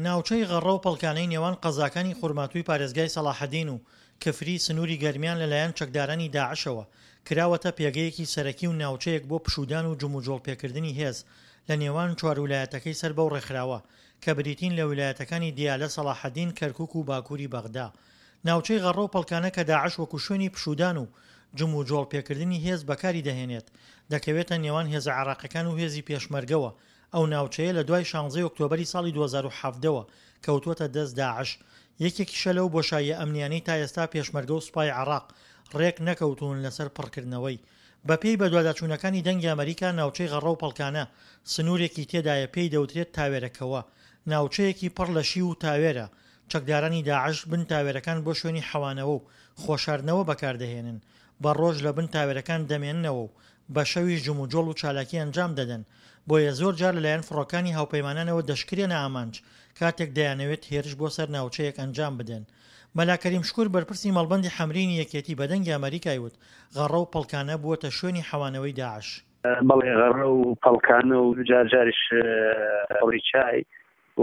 ناوچەی غەڕە و پەڵکانەی نێوان قەزاکانی خورماتووی پارێزگای سەلاحەدین و کفری سنووری گەرمیان لەلایەن چەکدارانی داعشەوە کراوەتە پێگەیەکی سەرەکی و ناوچەیەک بۆ پشودان و جموجۆڵ پێکردنی هێز لە نێوان چوار ویلایەتەکەی سەر بەو ڕێکخراوە کە بریتین لە ویلایەتەکانی دیالە سەلاحەدین کەرکووک و باکووری بەغدا. ناوچەی غەڕە و پەڵکانە کە داعش وەکو شوێنی پشودان و جموجۆڵ پێکردنی هێز بەکاری دەهێنێت دەکەوێتە نێوان هێزە عێراقیەکان و هێزی پێشمەرگەوە. ئەو ناوچەیە لە دوای 16 ئۆکتۆبەری ساڵی 2007ەوە کەوتووەتە دەست داعش. یەکێکیشە لەو بۆشاییە ئەمنیانەی تا ئێستا پێشمەرگە و سوپای عێراق ڕێک نەکەوتون لەسەر پڕکردنەوەی. بەپێی بەدواداچوونەکانی دەنگی ئەمریکا ناوچەی غەڕە و پەڵکانە سنوورێکی تێدایە پێی دەوترێت تاوێرەکەوە. ناوچەیەکی پڕ لە شی و تاوێرە. چەکدارانی داعش بن تاوێرەکان بۆ شوێنی حەوانەوە و خۆشاردنەوە بەکاردەهێنن. بە ڕۆژ لە بن تاوێرەکان دەمێننەوە و بە شەویش جموجۆڵ و چالاکی ئەنجام دەدەن. بۆیە زۆر جار لەلایەن فڕۆکانی هاوپەیمانانەوە دەشکرێنە ئامانج کاتێک دەیانەوێت هێرش بۆ سەر ناوچەیەک ئەنجام بدەن. مەلا کەریم شکوور بەرپرسی مەڵبەندی حەمرینی یەکێتی بە دەنگی ئەمریکای وت غەڕە و پەڵکانە بووەتە شوێنی حەوانەوەی داعش. بەڵێ غەڕە و پەڵکانە و جارجاریش ئەوری چای و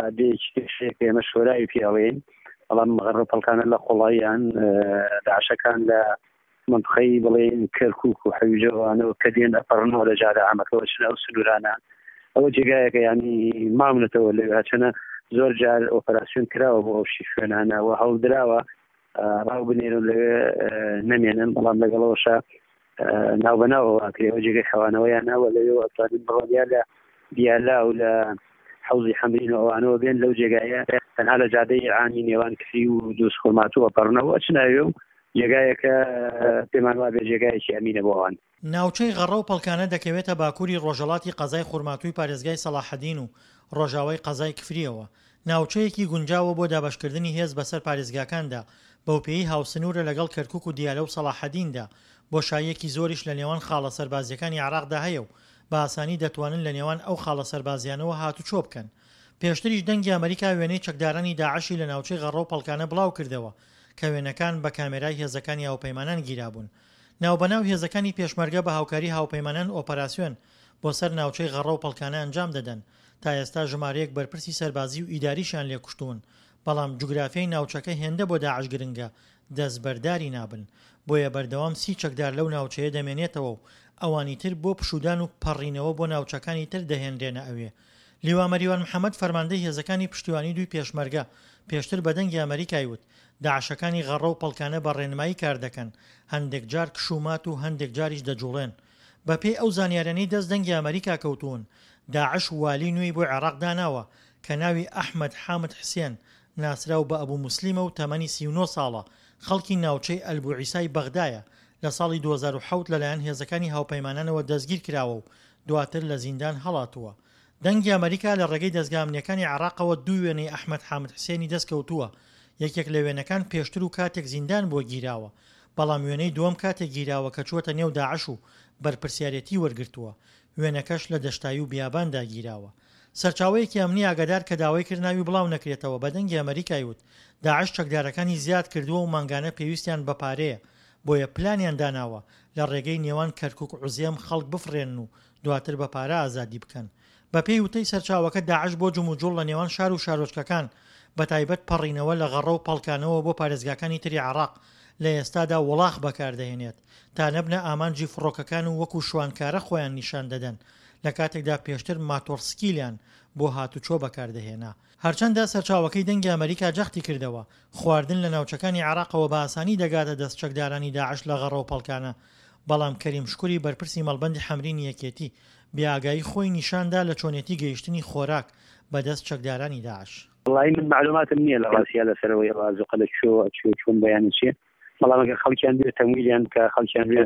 دێکێک ئێمە شۆرایی پێڵێن بەڵام غەڕە و پەڵکانە لە قوڵاییان داعشەکان لە منطقەی بڵێن کەرکووک و حەویجەوانەوە کە دێن ئەپەڕنەوە لە جارە ئامەکەەوە چنە ئەو سنوورانە ئەوە جێگایەکە ینی مامنێتەوە لەوێ چەنە زۆر جار ئۆپەراسیۆن کراوە بۆ ئەوشی شوێنانەوە هەوڵدراوە ڕاو بنێرن لەوێ نەمێنن بەڵام لەگەڵەوەشە ناوبەناوەوە کرێەوە جێگەی حەوانەوەیان ناوە لەوێ ئەتوانین بڕۆنیا لە دیالا و لە حوزی حەمرین و ئەوانەوە بێن لەو جێگایە تەنها لە جادەی ئیرانی نێوان کفری و دووس خورماتووە پەڕنەوە چناوێ و جێگایەکە پێمان وابێ جێگایەکی ئەمینە بۆ ئەوان. ناوچەی غەڕە و پەڵکانە دەکەوێتە باکووری ڕۆژهەڵاتی قەزای خورماتووی پارێزگای سەلاحەدین و ڕۆژاوای قەزای کفریەوە. ناوچەیەکی گونجاوە بۆ دابەشکردنی هێز بەسەر پارێزگاکاندا بەوپێی هاوسنوورە لەگەڵ کەرکووک و دیالە و سەلاحەدیندا. بۆشاییەکی زۆریش لە نێوان خاڵە سەربازیەکانی عێراقدا هەیە و بە ئاسانی دەتوانن لە نێوان ئەو خاڵە سەربازیانەوە هاتوچۆ بکەن. پێشتریش دەنگی ئەمریکا وێنەی چەکدارانی داعشی لە ناوچەی غەڕە و پەڵکانە بڵاو کردەوە کە وێنەکان بە کامێرای هێزەکانی هاوپەیمانان گیرابوون. ناوبەناو هێزەکانی پێشمەرگە بە هاوکاری هاوپەیمانان ئۆپەراسیۆن بۆ سەر ناوچەی غەڕە و پەڵکانە ئەنجام دەدەن. تا ئێستا ژمارەیەک بەرپرسی سەربازی و ئیداریشان لێ کوشتوون بەڵام جوگرافیای ناوچەکە هێندە بۆ داعش گرنگە دەستبەرداری نابن. بۆیە بەردەوام 30 چەکدار لەو ناوچەیە دەمێنێتەوە و ئەوانی تر بۆ پشودان و پەڕینەوە بۆ ناوچەکانی تر دەهێنرێنە ئەوێ. لیوا مەریوان محەممەد فەرماندەی هێزەکانی پشتیوانی دوی پێشمەرگە پێشتر بە دەنگی ئەمریکای وت داعشەکانی غەڕە و پەڵکانە بە ڕێنمایی کار دەکەن هەندێک جار کشومات و هەندێک جاریش دەجوڵێن. بەپێی ئەو زانیارانەی دەست دەنگی ئەمریکا کەوتون داعش والی نوێی بۆ عێراق داناوە کە ناوی ئەحمەد حامد حسێن ناسراو بە ئەبوو موسلیمە و تەمەنی 39 ساڵە خەڵکی ناوچەی ئەلبوعیسای بەغدایە. لە ساڵی 2007 لەلایەن هێزەکانی هاوپەیمانانەوە دەستگیر کراوە و دواتر لە زیندان هەڵاتووە. دەنگی ئەمریکا لە ڕێگەی دەستگا ئەمنیەکانی عێراقەوە دوو وێنەی ئەحمەد حامد حسێنی دەستکەوتووە. یەکێک لە وێنەکان پێشتر و کاتێک زیندان بۆ گیراوە بەڵام وێنەی دووەم کاتێک گیراوە کە چووەتە نێو داعش و بەرپرسیارەتی وەرگرتووە. وێنەکەش لە دەشتایی و بیاباندا گیراوە. سەرچاوەیەکی ئەمنی ئاگادار کە داوای کرد ناوی بڵاو نەکرێتەوە بە دەنگی ئەمریکای وت داعش چەکدارەکانی زیاد کردووە و مانگانە پێویستیان بە پارەیە بۆیە پلانیان داناوە لە ڕێگەی نێوان کەرکووک عوزێم خەڵک بفرێن و دواتر بە پارە ئازادی بکەن. بەپێی وتەی سەرچاوەکە داعش بۆ جموجۆڵ لە نێوان شار و شارۆچکەکان بە تایبەت پەڕینەوە لە غەڕە و پەڵکانەوە بۆ پارێزگاکانی تری عێراق لە ئێستادا وڵاغ بەکاردەهێنێت تا نەبنە ئامانجی فڕۆکەکان و وەکو شوانکارە خۆیان نیشان دەدەن لە کاتێکدا پێشتر ماتۆرسکیلیان بۆ هاتوچۆ بەکاردەهێنا. هەرچەندە سەرچاوەکەی دەنگی ئەمریکا جەختی کردەوە خواردن لە ناوچەکانی عێراقەوە بە ئاسانی دەگاتە دەست چەکدارانی داعش لە غەڕە و پەڵکانە. بەڵام کەریم شکووری بەرپرسی مەڵبەندی حەمرینی یەکێتی بێئاگایی خۆی نیشاندا لە چۆنێتی گەیشتنی خۆراک بەدەست چەکدارانی داعش. والله من معلوماتم نییە لە ڕاستیە لەسەرەوەی ڕازوقە لە چۆن بەیانی چیە بەڵام ئەگەر خەڵکیان بێت تەمویلیان کە خەڵکیان بێت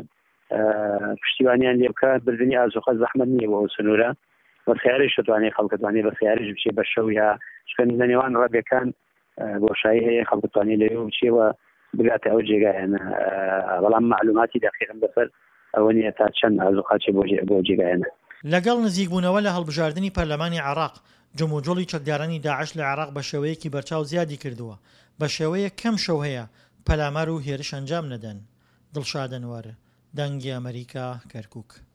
پشتیوانیان لێ بکات بردننی ئازوقە زەحمەت نییە بۆ ئەو سنوورە بەخیارش دەتوانێت خەڵکەتوانێت بە خیارش بچێت بە شەو یا شکن لە نێوان ڕەبەکان بۆشایی هەیە خەڵکەتوانێت لەوێ بچێەوە بگاتە ئەو جێگایانە بەڵام معلوماتی دەقیقم بەسەر ئەوە نییە تا چەند ئازوقاچێ بۆ جێگایانە. لەگەڵ نزیکبوونەوە لە هەڵبژاردننی پەرلەمانی عێراق جموجۆڵی چەکدارانی داعش لە عێراق بە شێوەیەکی بەرچاو زیادی کردووە. بە شێوەیە کەم شەو هەیە پەلامار و هێرش ئەنجام نەدەن. دڵشاد ئەنوەر، دەنگی ئەمریکا، کەرکووک.